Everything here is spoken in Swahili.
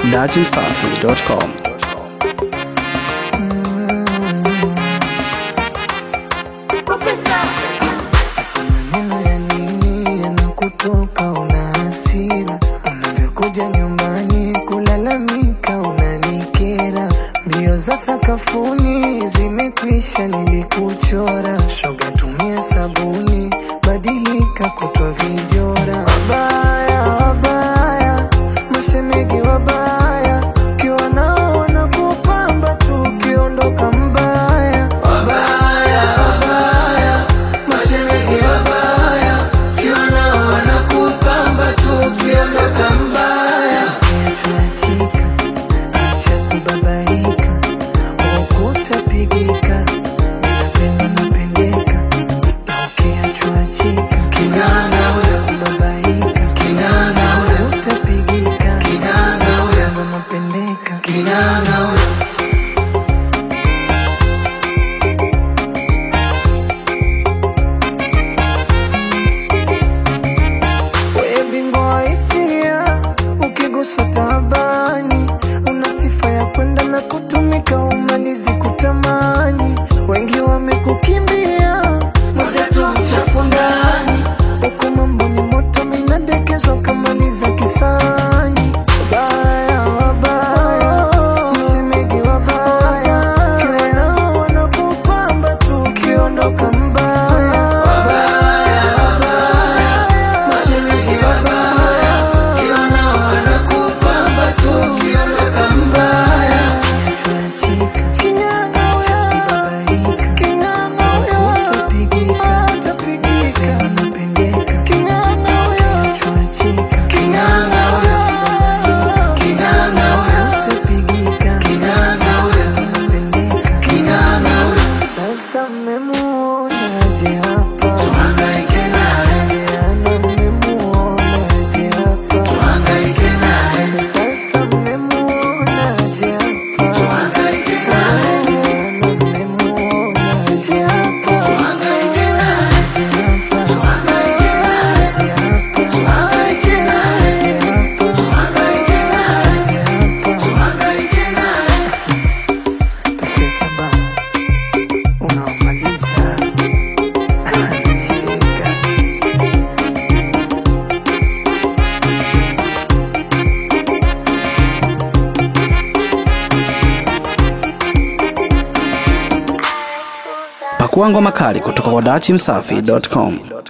dachimsafi.com. Maneno ya nini yanakutoka, una hasira, unavyokuja nyumbani kulalamika, unanikera. Mbio za sakafuni zimekwisha, nilikuchora. Shoga tumia sabuni, badilika kutwa vijora. Wabaya, wabaya, mashemeji wabaya, ukiwa nao wanakupamba tu, ukiondoka mbaya. Wabaya, wabaya, mashemeji wabaya, ukiwa nao wanakupamba tu, ukiondoka mbaya. Ukiachika, acha kubabaika, ukutapigika, ninapenda napendeka. Ukiachika, kinana acha kubabaika, kinana ukutapigika, kinana napendeka, kinana ukigusa tabani, una sifa ya kwenda na kutumika, umalizi kutamani. Wengi wamekukimbia, mwenzetu mchafu ndani, uko mambo ni moto, minadekezwa kamaliza kisani. Wabaya, wabaya, mshemeji wabaya, ukiwa nao wanakupamba tu, ukiondoka mbaya. Wabaya, wabaya, mshemeji wabaya, ukiwa nao wanakupamba tu, ukiondoka mbaya. Ukiachika, kinana ukibabaika, kinana utapigika, utapigika, unapendeka, kinana ukiachika, kinana kinana utapigika, kinana unapendeka, kinana. Sasa mmemuonaje hapa? Tuhangaike naye. Ana mmemuonaje hapa? Tuhangaike naye. Sasa mmemuonaje hapa? Tuhangaike naye. Ana mmemuonaje hapa? Tuhangaike naye. Tuhangaike naye. Tuhangaike naye. Tuhangaike naye. Tuhangaike naye. Profesa Ba, unamaliza. Anacheka. Pakua ngoma kali kutoka kwa dachimsafi.com.